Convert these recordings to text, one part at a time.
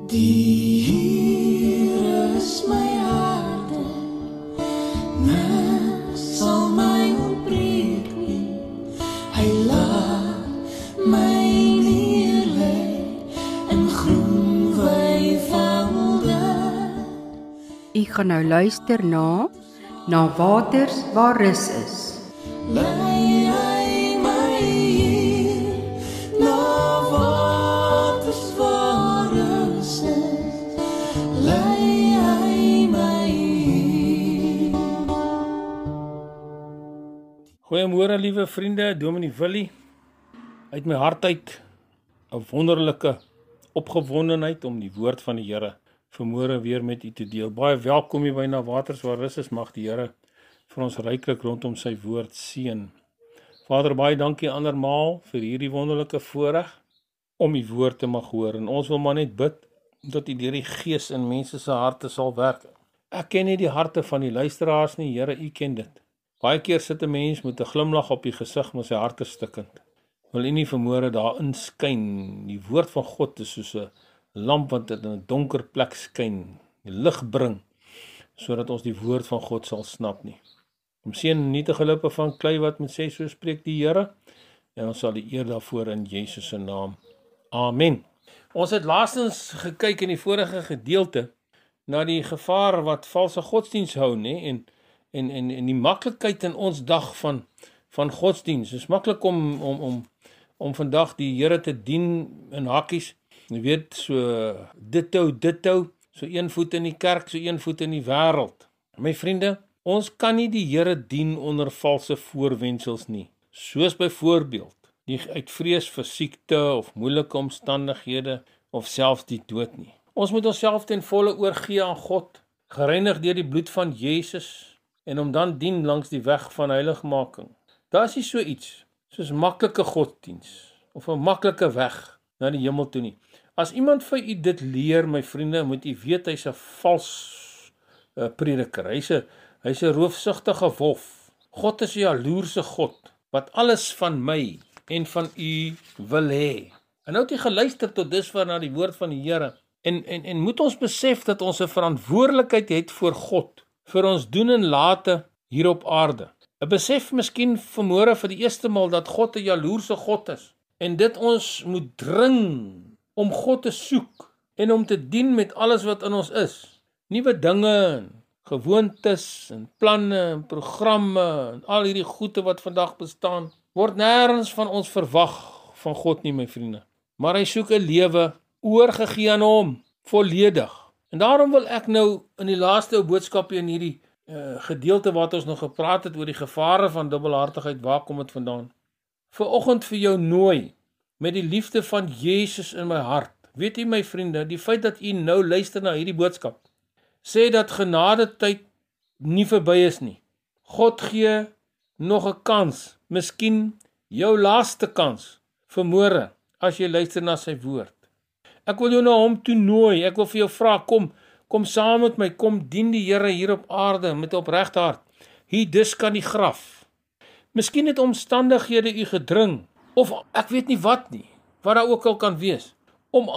Die Here is my harde, niks sal my ontbreek nie. Hy laat my neerlê in groen weivelde. U gaan nou luister na Waters waar rus is. Lei hy my hier, na waters waar rus is. Lei hy my hier. Goeiemôre liewe vriende, Dominee Willie. Uit my hart uit 'n wonderlike opgewondenheid om die woord van die Here vanmôre weer met u te deel. Baie welkom hier by Na Waters waar rus is. Mag die Here vir ons ryklik rondom sy woord seën. Vader, baie dankie andermaal vir hierdie wonderlike voorreg om u woord te mag hoor. En ons wil maar net bid dat u deur die Gees in mense se harte sal werk. Ek ken nie die harte van die luisteraars nie, Here, u ken dit. Baie keer sit 'n mens met 'n glimlag op die gesig, maar sy hart is stikkend. Wil u nie vanmôre daarin skyn? Die woord van God is soos 'n lamp wat in 'n donker plek skyn, die lig bring, sodat ons die woord van God sal snap nie. Om seën nie te gelippe van klei wat met sê, so spreek die Here, en ons sal die eer daarvoor in Jesus se naam. Amen. Ons het laastens gekyk in die vorige gedeelte na die gevaar wat valse godsdiens hou, nê, en die maklikheid in ons dag van godsdiens. Dit is maklik om vandag die Here te dien in hakkies. Jy weet, so ditto, so een voet in die kerk, so een voet in die wêreld. My vriende, ons kan nie die Here dien onder valse voorwendsels nie. Soos byvoorbeeld, uit vrees vir siekte of moeilike omstandighede of selfs die dood nie. Ons moet onsself ten volle oorgee aan God, gereinig deur die bloed van Jesus, en om dan dien langs die weg van heiligmaking. Daar is nie so iets soos maklike godsdiens of 'n maklike weg na die hemel toe nie. As iemand vir u dit leer, my vriende, moet u weet hy's 'n vals prediker. Hy's 'n roofsugtige wolf. God is 'n jaloerse God wat alles van my en van u wil hê. En nou het u geluister tot dusver na die woord van die Here. En moet ons besef dat ons 'n verantwoordelikheid het voor God vir ons doen en late hier op aarde. 'n Besef miskien vanmôre vir die eerste maal dat God 'n jaloerse God is en dit ons moet dring om God te soek en om te dien met alles wat in ons is. Nuwe dinge en gewoontes en planne en programme en al hierdie goede wat vandag bestaan, word nêrens van ons verwag van God nie, my vriende. Maar hy soek 'n lewe oorgegee aan hom, volledig. En daarom wil ek nou in die laaste boodskap in hierdie gedeelte wat ons nog gepraat het oor die gevare van dubbelhartigheid, waar kom dit vandaan? Vanoggend vir jou nooi met die liefde van Jesus in my hart. Weet u, my vriende, die feit dat u nou luister na hierdie boodskap, sê dat genadetyd nie verby is nie. God gee nog 'n kans, miskien jou laaste kans, vanmôre, as jy luister na sy woord. Ek wil jou na hom toe nooi, ek wil vir jou vra, kom saam met my, kom dien die Here hier op aarde met 'n opregte hart. Hier dus kan die graf. Miskien het omstandighede u gedring, of ek weet nie wat nie, wat daar ook al kan wees, om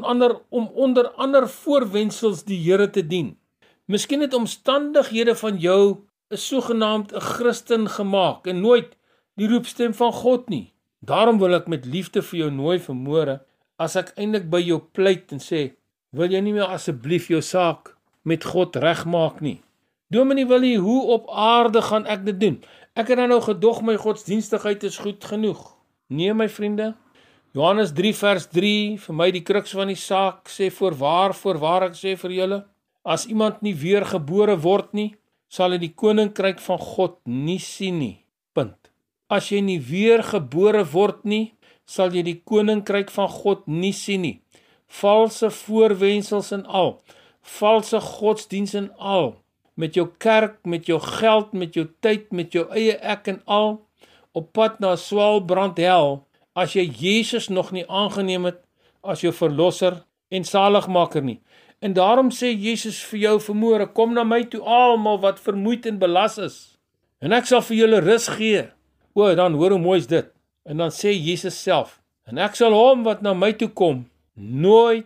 onder ander voorwendsels die Here te dien. Miskien het omstandighede van jou 'n sogenaamd 'n Christen gemaak en nooit die roepstem van God nie. Daarom wil ek met liefde vir jou nooi vanmôre, as ek eintlik by jou pleit en sê, wil jy nie meer asseblief jou saak met God regmaak nie? Dominee Willie, hoe op aarde gaan ek dit doen? Ek het nou gedog my godsdienstigheid is goed genoeg. Nee, my vriende, Johannes 3 vers 3, vir my die kruks van die saak, sê voorwaar ek sê vir julle, as iemand nie weergebore word nie, sal hy die koninkryk van God nie sien nie. Punt. As jy nie weergebore word nie, sal jy die koninkryk van God nie sien nie. Valse voorwendsels en al, valse godsdiens en al, met jou kerk, met jou geld, met jou tyd, met jou eie ek en al, op pad na swaalbrand hel, as jy Jesus nog nie aangeneem het as jou verlosser en saligmaker nie. En daarom sê Jesus vir jou vanmôre, kom na my toe almal wat vermoeid en belas is, en ek sal vir julle rus gee. O, dan hoor hoe mooi is dit. En dan sê Jesus self, en ek sal hom wat na my toe kom, nooit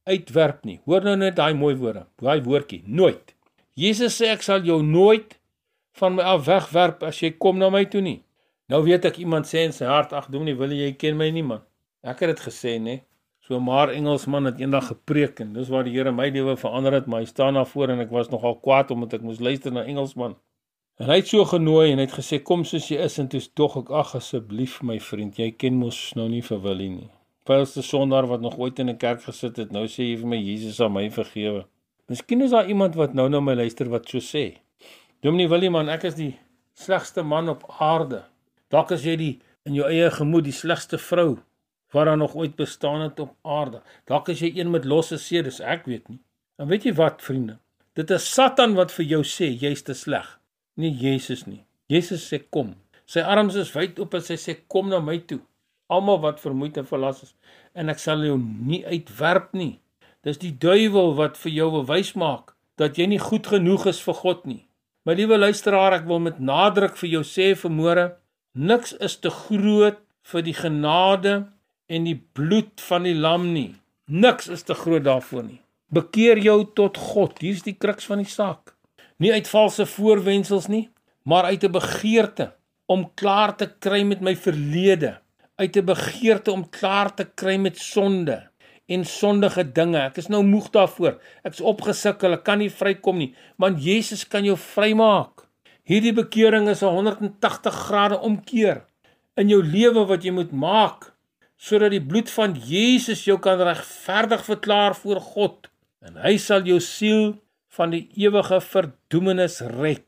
uitwerp nie. Hoor nou net daai mooi woorde, daai woordjie, nooit. Jesus sê ek sal jou nooit van my af wegwerp as jy kom na my toe nie. Nou weet ek iemand sê in sy hart, ag Dominee Willie, jy ken my nie man. Ek het dit gesê, né? So maar Engelsman het eendag gepreek en dis waar die Here my lewe verander het, maar hy staan daar voor en ek was nogal kwaad omdat ek moes luister na Engelsman. En hy het so genooi en hy het gesê, kom soos jy is, en toe dog ek, ag asseblief my vriend, jy ken mos nou nie vir Willie nie. Vuilste sondaar wat nog ooit in 'n kerk gesit het, nou sê jy vir my, Jesus aan my vergewe. Miskien is daar iemand wat nou na my luister wat so sê. Dominee Willie man, ek is die slegste man op aarde. Dalk is jy in jou eie gemoed die slegste vrou wat daar nog ooit bestaan het op aarde. Dalk is jy een met losse sedes, ek weet nie. En weet jy wat, vriende? Dit is Satan wat vir jou sê, jy's te sleg. Nie Jesus nie. Jesus sê kom. Sy arms is wyd oop en sy sê kom na my toe. Almal wat vermoeid en verlas is. En ek sal jou nie uitwerp nie. Dis die duiwel wat vir jou wil wys maak dat jy nie goed genoeg is vir God nie. My liewe luisteraar, ek wil met nadruk vir jou sê vanmôre, niks is te groot vir die genade en die bloed van die lam nie. Niks is te groot daarvoor nie. Bekeer jou tot God, hier is die kruks van die saak. Nie uit valse voorwendsels nie, maar uit 'n begeerte om klaar te kry met my verlede, uit 'n begeerte om klaar te kry met sonde en sondige dinge. Ek is nou moeg daarvoor, ek is opgesukkel, ek kan nie vrykom nie, want Jesus kan jou vrymaak. Hierdie bekering is 'n 180 grade omkeer in jou lewe wat jy moet maak, sodat die bloed van Jesus jou kan regverdig verklaar voor God, en hy sal jou siel van die ewige verdoemenis red.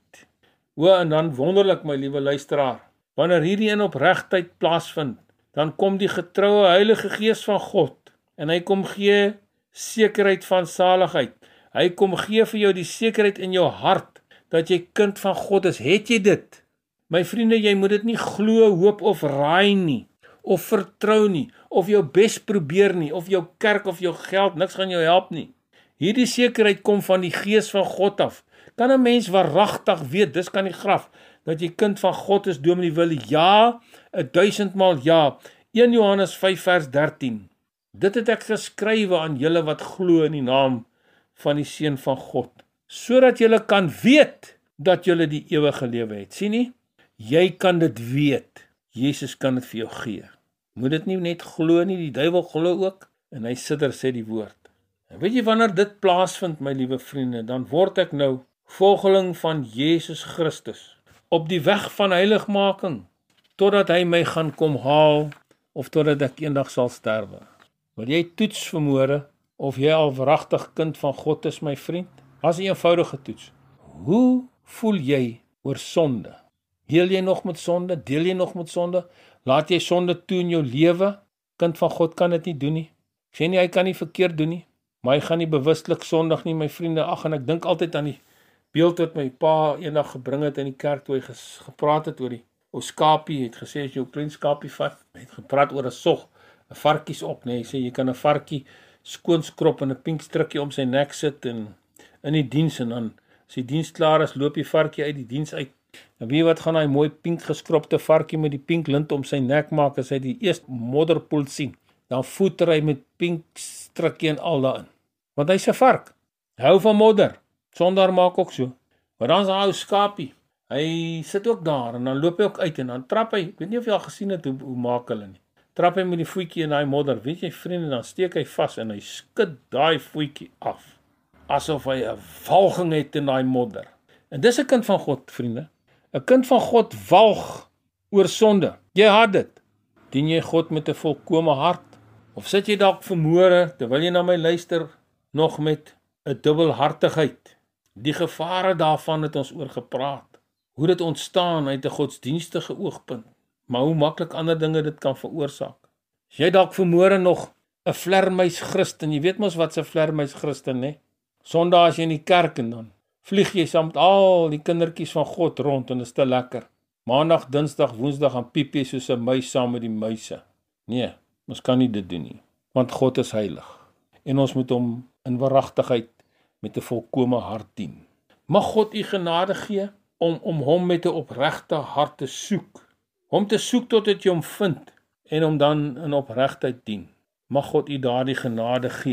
En dan wonderlik, my liewe luisteraar, wanneer hierdie in opregtheid plaasvind, dan kom die getroue Heilige Gees van God, en hy kom gee sekerheid van saligheid. Hy kom gee vir jou die sekerheid in jou hart, dat jy kind van God is. Het jy dit? My vriende, jy moet dit nie glo, hoop of raai nie, of vertrou nie, of jou bes probeer nie, of jou kerk of jou geld, niks gaan jou help nie. Hierdie sekerheid kom van die Gees van God af. Kan 'n mens waaragtig weet, dis kan die graf, dat jy kind van God is, Dominee Willie? Ja, 1000 maal ja. 1 Johannes 5 vers 13. Dit het ek geskrywe aan julle wat glo in die naam van die Seun van God, sodat julle kan weet dat julle die ewige lewe het. Sien nie? Jy kan dit weet. Jesus kan dit vir jou gee. Moet dit nie net glo nie, die duiwel glo ook, en hy sidder, sê die woord. En weet jy, wanneer dit plaasvind, my liewe vriende, dan word ek nou volgeling van Jesus Christus, op die weg van heiligmaking, totdat hy my gaan kom haal, of totdat ek eendag sal sterwe. Wil jy toets vanmôre, of jy al wragtig kind van God is, my vriend? As 'n eenvoudige toets. Hoe voel jy oor sonde? Deel jy nog met sonde? Deel jy nog met sonde? Laat jy sonde toe in jou lewe? Kind van God kan dit nie doen nie. Ek sê nie, hy kan nie verkeerd doen nie, maar hy gaan nie bewustelik sondig nie, my vriende. Ag, en ek dink altyd aan die beeld wat my pa eendag gebring het in die kerk, toe hy gepraat het oor die ou skapie, het gesê, as jy 'n klein skapie vat, hy het gepraat oor 'n sog, 'n varkies op, nee, hy sê, jy kan 'n varkie skoonskrop en 'n pink strukkie om sy nek sit, en in die diens, en dan, as die diens klaar is, loop die varkie uit die diens uit. En weet wat gaan hy mooi pink geskropte varkie met die pink lint om sy nek maak, as hy die eerste modderpoel sien, dan voeter hy met pink strukkie en al daarin. Want hy's 'n vark, hy hou van modder, sondaar maak ook so. Maar dan is hy 'n ou skapie, hy sit ook daar, en dan loop hy ook uit, en dan trap hy, ek weet nie of jy al gesien het, hoe maak hulle nie, trap hy met die voetjie in daai modder, weet jy vriende, dan steek hy vas, en hy skud daai voetjie af, asof hy 'n walging het in daai modder. En dis 'n kind van God, vriende. 'n Kind van God walg oor sonde. Jy haat dit. Dien jy God met 'n volkome hart? Of sit jy dalk vanmôre, terwyl jy na my luister, nog met 'n dubbelhartigheid? Die gevare daarvan het ons oor gepraat. Hoe dit ontstaan uit 'n godsdienstige oogpunt, maar hoe maklik ander dinge dit kan veroorsaak. As jy dalk vanmôre nog 'n vlermuis Christen, jy weet mos wat 'n vlermuis Christen, né? Sondag as jy in die kerk, en dan vlieg jy saam met al die kindertjies van God rond, en dit is te lekker. Maandag, Dinsdag, Woensdag gaan piep jy soos 'n muis saam met die muise. Nee, ons kan nie dit doen nie, want God is heilig, en ons moet hom in waaragtigheid met 'n volkome hart dien. Mag God u genade gee om hom met 'n opregte hart te soek, hom te soek totdat jy hom vind, en hom dan in opregtheid dien. Mag God u daardie genade gee.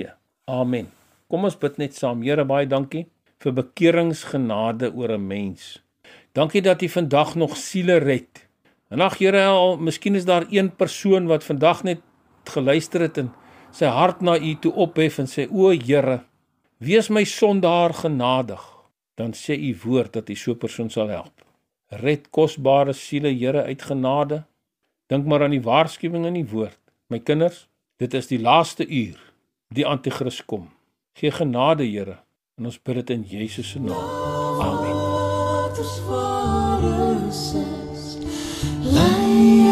Amen. Kom ons bid net saam. Here, baie dankie vir bekeringsgenade oor 'n mens. Dankie dat U vandag nog siele red. En ag Here, miskien is daar een persoon wat vandag net geluister het en sy hart na U toe ophef en sê, o Here, wees my sondaar genadig. Dan sê U woord dat U so 'n persoon sal help. Red kosbare siele, Here, uit genade. Dink maar aan die waarskuwing in die woord. My kinders, dit is die laaste uur. Die Antichrist kom. Gee genade, Here, en ons bid dit in Jesus se naam. Amen. Lei